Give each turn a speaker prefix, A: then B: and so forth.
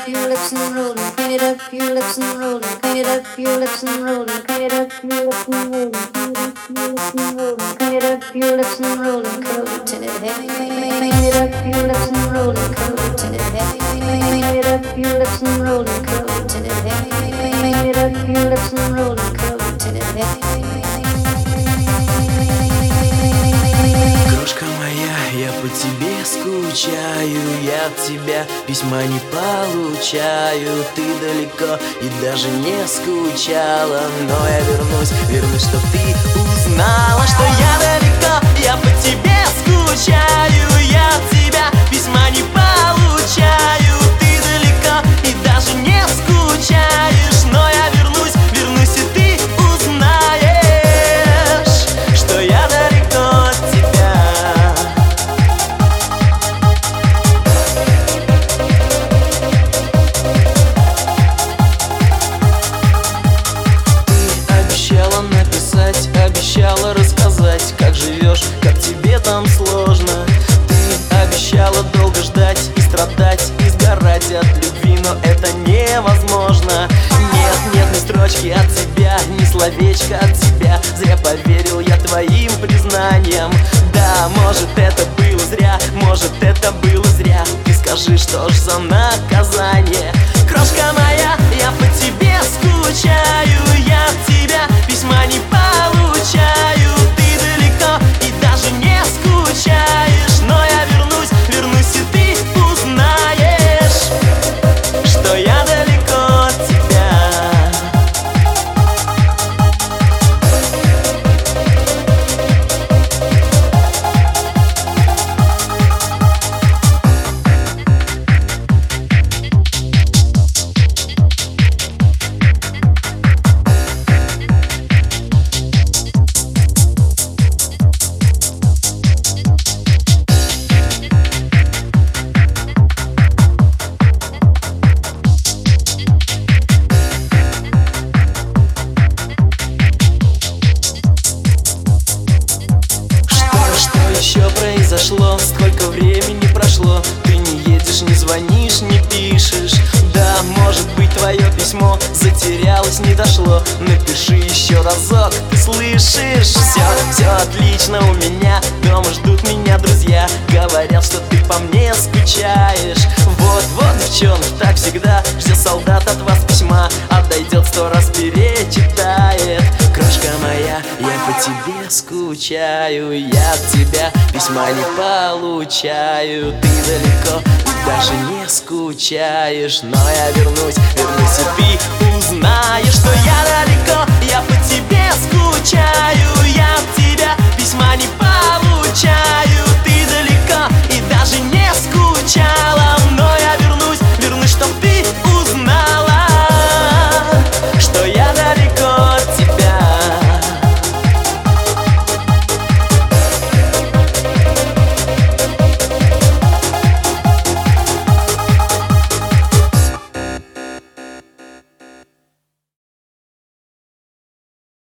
A: your lips and roll and clean it up your lips and roll and clean it up your lips and roll and clean it up your lips and roll and clean it up your lips and roll and curl it till it heavy. Clean it up your lips and roll and curl it till it heavy. Clean it up your lips and roll and curl it till it heavy. Clean it up your lips and roll and curl it till it heavy.
B: Крошка моя, я по тебе скучаю, я от тебя письма не получаю. Ты далеко и даже не скучала, но я вернусь, чтоб ты узнала, что я далеко, я по тебе скучаю, я от тебя письма не получаю. Ты далеко и даже не скучаешь, но я вернусь, и ты узнаешь, что я далеко от тебя. Ты обещала написать, обещала рассказать, как живешь, как тебе там сложно. Ты обещала долго ждать и страдать, и сгорать от любви, но это невозможно. Нет ни строчки от тебя, ни словечка от тебя. Зря поверил я твоим признаниям. Да, может это было зря, может это было зря. Ты скажи, что ж за наказание? Крошка моя, я по тебе скучаю, я от тебя письма не получаю. Ты далеко и даже не скучаешь, но я вернусь, и ты узнаешь, что я далеко от тебя. Что произошло? Сколько времени прошло? Ты не едешь, не звонишь, не пишешь. Да, может быть твое письмо затерялось, не дошло. Напиши еще разок, ты слышишь? Все отлично у меня, дома ждут меня друзья. Говорят, что ты по мне скучаешь. Вот, девчонки, так всегда ждет солдат от вас письма, а дойдет 100 раз перечитает. Крошка моя, я по тебе скучаю, я от тебя письма не получаю. Ты далеко и даже не скучаешь, но я вернусь, и ты узнаешь, что я далеко, я по тебе скучаю, я от тебя